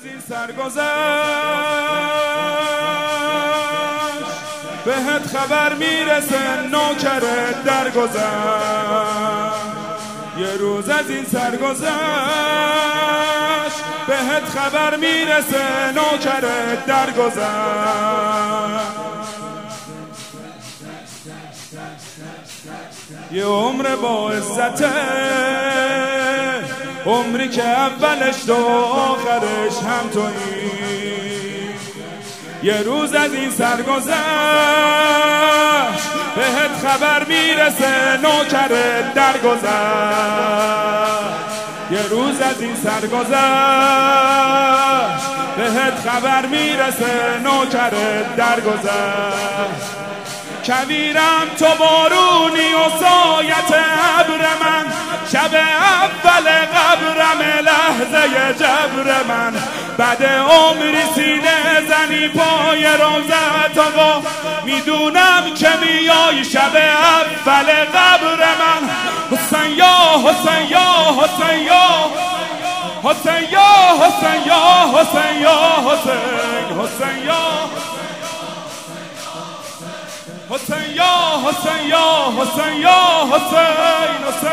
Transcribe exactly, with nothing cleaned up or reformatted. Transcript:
از این سرگذشت بهت خبر میرسه نوکرت درگذشت. یه روز از این سرگذشت بهت خبر میرسه نوکرت درگذشت. یه عمر با عزته، عمری که اولش تو آخرش هم تویی. یه روز از این سرگذشت بهت خبر میرسه نوکرت درگذشت. یه روز از این سرگذشت بهت خبر میرسه نوکرت درگذشت. کویرم تو بارونی و سایت ابر من، شب اول قبرم لحظه جبر من. بعد عمری سینه زنی پای روزت آقا، میدونم که میای شب اول قبر من. حسین یا حسین یا حسین یا حسین یا حسین یا حسین یا حسین حسین یا حسین یا حسین یا حسین یا حسین حسین